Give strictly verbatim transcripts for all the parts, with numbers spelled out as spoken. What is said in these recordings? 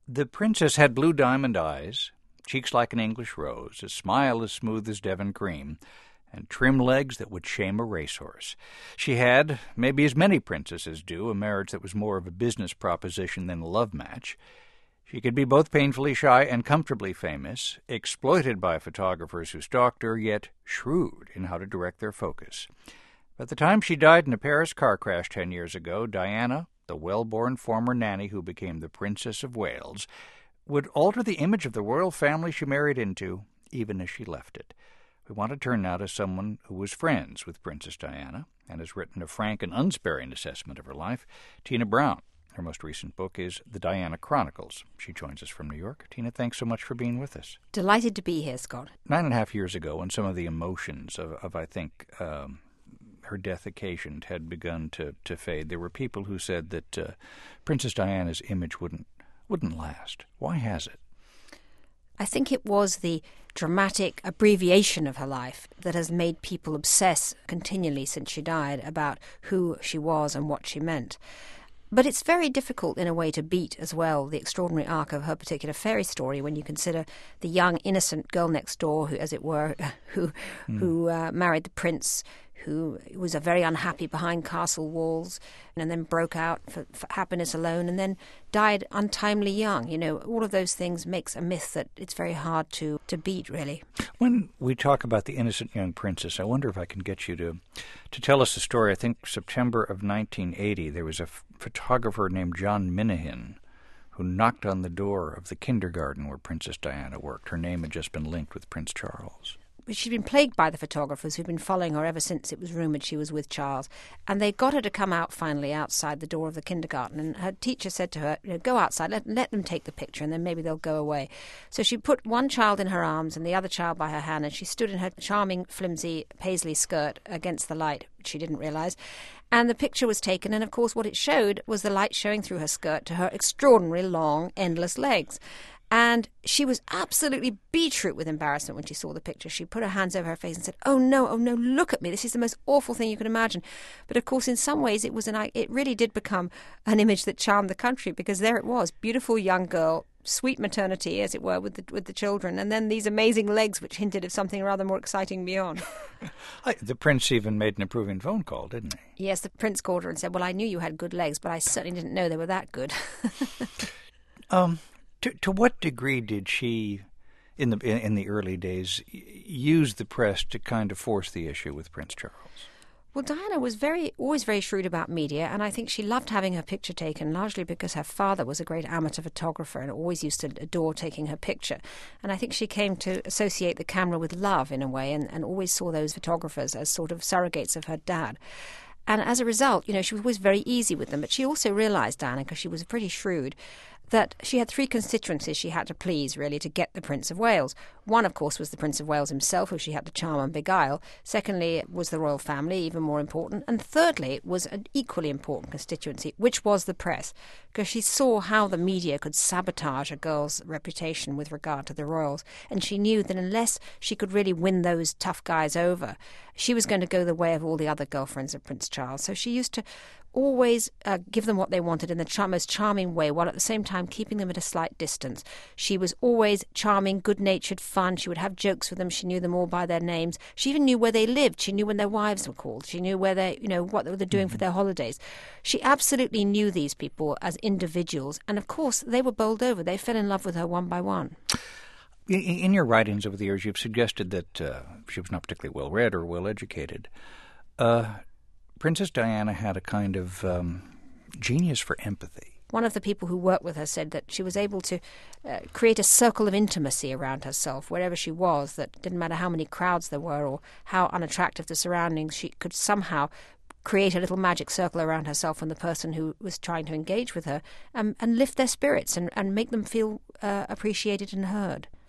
The princess had blue diamond eyes, cheeks like an English rose, a smile as smooth as Devon cream, and trim legs that would shame a racehorse. She had, maybe as many princesses do, a marriage that was more of a business proposition than a love match. She could be both painfully shy and comfortably famous, exploited by photographers who stalked her, yet shrewd in how to direct their focus. By the time she died in a Paris car crash ten years ago, Diana, the well-born former nanny who became the Princess of Wales, would alter the image of the royal family she married into, even as she left it. We want to turn now to someone who was friends with Princess Diana and has written a frank and unsparing assessment of her life, Tina Brown. Her most recent book is The Diana Chronicles. She joins us from New York. Tina, thanks so much for being with us. Delighted to be here, Scott. Nine and a half years ago, when some of the emotions of, of I think, um, her death occasioned had begun to, to fade, there were people who said that uh, Princess Diana's image wouldn't wouldn't last. Why has it? I think it was the dramatic abbreviation of her life that has made people obsess continually since she died about who she was and what she meant. But it's very difficult in a way to beat as well the extraordinary arc of her particular fairy story when you consider the young, innocent girl next door, who, as it were, who, mm. who uh, married the prince, who was a very unhappy behind castle walls and then broke out for, for happiness alone and then died untimely young. You know, all of those things makes a myth that it's very hard to, to beat, really. When we talk about the innocent young princess, I wonder if I can get you to, to tell us a story. I think September of nineteen eighty, there was a f- photographer named John Minahan who knocked on the door of the kindergarten where Princess Diana worked. Her name had just been linked with Prince Charles. She'd been plagued by the photographers who'd been following her ever since it was rumoured she was with Charles. And they got her to come out finally outside the door of the kindergarten. And her teacher said to her, you know, go outside, let, let them take the picture, and then maybe they'll go away. So she put one child in her arms and the other child by her hand, and she stood in her charming, flimsy paisley skirt against the light, which she didn't realise. And the picture was taken, and of course what it showed was the light showing through her skirt to her extraordinary long, endless legs. And she was absolutely beetroot with embarrassment when she saw the picture. She put her hands over her face and said, oh, no, oh, no, look at me. This is the most awful thing you can imagine. But, of course, in some ways, it was an it really did become an image that charmed the country, because there it was, beautiful young girl, sweet maternity, as it were, with the, with the children, and then these amazing legs which hinted of something rather more exciting beyond. The prince even made an approving phone call, didn't he? Yes, the prince called her and said, well, I knew you had good legs, but I certainly didn't know they were that good. um. To, to what degree did she, in the in, in the early days, use the press to kind of force the issue with Prince Charles? Well, Diana was very always very shrewd about media, and I think she loved having her picture taken, largely because her father was a great amateur photographer and always used to adore taking her picture. And I think she came to associate the camera with love in a way, and, and always saw those photographers as sort of surrogates of her dad. And as a result, you know, she was always very easy with them. But she also realised, Diana, because she was pretty shrewd, that she had three constituencies she had to please, really, to get the Prince of Wales. One, of course, was the Prince of Wales himself, who she had to charm and beguile. Secondly, was the royal family, even more important. And thirdly, was an equally important constituency, which was the press, because she saw how the media could sabotage a girl's reputation with regard to the royals. And she knew that unless she could really win those tough guys over, she was going to go the way of all the other girlfriends of Prince Charles. So she used to always uh, give them what they wanted in the char- most charming way, while at the same time keeping them at a slight distance. She was always charming, good-natured, fun. She would have jokes with them. She knew them all by their names. She even knew where they lived. She knew when their wives were called. She knew where they, you know, what they were doing mm-hmm. for their holidays. She absolutely knew these people as individuals, and of course they were bowled over. They fell in love with her one by one. In your writings over the years, you've suggested that uh, she was not particularly well-read or well-educated. Uh, Princess Diana had a kind of um, genius for empathy. One of the people who worked with her said that she was able to uh, create a circle of intimacy around herself wherever she was, that didn't matter how many crowds there were or how unattractive the surroundings, she could somehow create a little magic circle around herself and the person who was trying to engage with her, um, and lift their spirits and, and make them feel uh, appreciated and heard.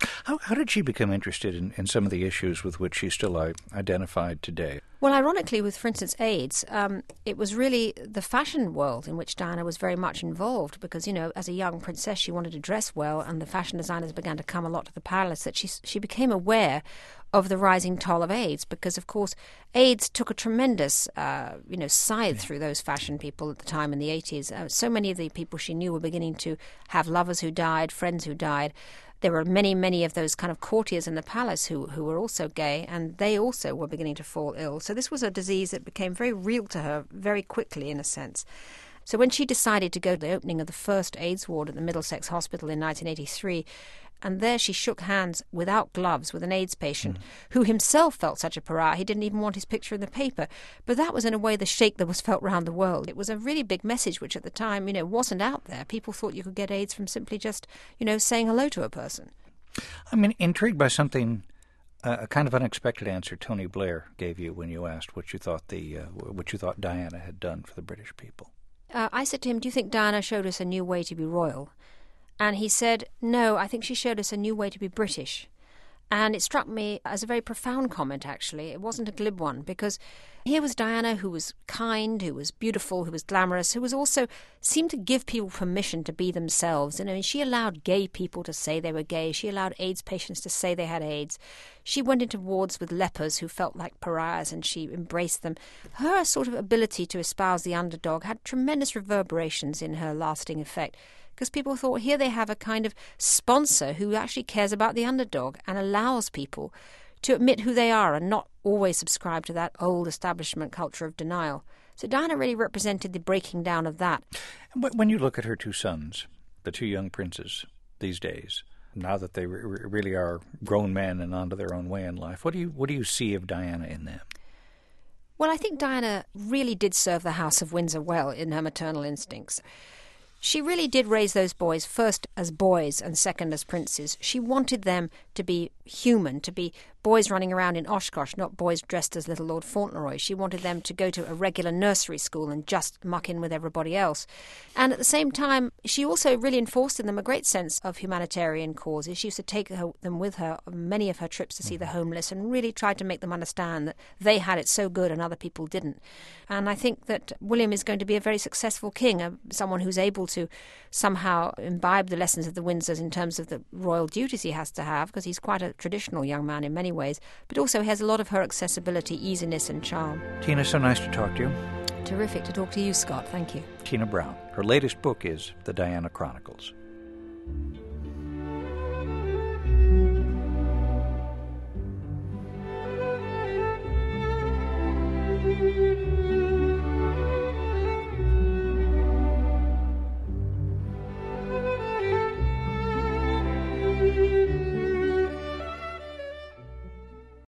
How, how did she become interested in, in some of the issues with which she's still uh, identified today? Well, ironically, with, for instance, AIDS, um, it was really the fashion world in which Diana was very much involved because, you know, as a young princess, she wanted to dress well, and the fashion designers began to come a lot to the palace, that she, she became aware of the rising toll of AIDS because, of course, AIDS took a tremendous, uh, you know, scythe through those fashion people at the time in the eighties. Uh, so many of the people she knew were beginning to have lovers who died, friends who died. There were many, many of those kind of courtiers in the palace who, who were also gay, and they also were beginning to fall ill. So this was a disease that became very real to her very quickly, in a sense. So when she decided to go to the opening of the first AIDS ward at the Middlesex Hospital in nineteen eighty-three, and there she shook hands without gloves with an AIDS patient mm. who himself felt such a pariah, he didn't even want his picture in the paper. But that was, in a way, the shake that was felt round the world. It was a really big message, which at the time, you know, wasn't out there. People thought you could get AIDS from simply just, you know, saying hello to a person. I'm intrigued by something, uh, a kind of unexpected answer Tony Blair gave you when you asked what you thought the uh, what you thought Diana had done for the British people. Uh, I said to him, do you think Diana showed us a new way to be royal? And he said, no, I think she showed us a new way to be British. And it struck me as a very profound comment, actually. It wasn't a glib one, because here was Diana, who was kind, who was beautiful, who was glamorous, who was also seemed to give people permission to be themselves. And I mean, she allowed gay people to say they were gay. She allowed AIDS patients to say they had AIDS. She went into wards with lepers who felt like pariahs, and she embraced them. Her sort of ability to espouse the underdog had tremendous reverberations in her lasting effect, because people thought, here they have a kind of sponsor who actually cares about the underdog and allows people to admit who they are and not always subscribe to that old establishment culture of denial. So Diana really represented the breaking down of that. When you look at her two sons, the two young princes these days, now that they re- really are grown men and onto their own way in life, what do you what do you see of Diana in them? Well, I think Diana really did serve the House of Windsor well in her maternal instincts. She really did raise those boys first as boys and second as princes. She wanted them to be human, to be boys running around in Oshkosh, not boys dressed as little Lord Fauntleroy. She wanted them to go to a regular nursery school and just muck in with everybody else. And at the same time, she also really enforced in them a great sense of humanitarian causes. She used to take her, them with her on many of her trips to see the homeless and really tried to make them understand that they had it so good and other people didn't. And I think that William is going to be a very successful king, a, someone who's able to somehow imbibe the lessons of the Windsors in terms of the royal duties he has to have, because he's quite a traditional young man in many ways, but also has a lot of her accessibility, easiness and charm. Tina, so nice to talk to you. Terrific to talk to you, Scott. Thank you. Tina Brown. Her latest book is The Diana Chronicles.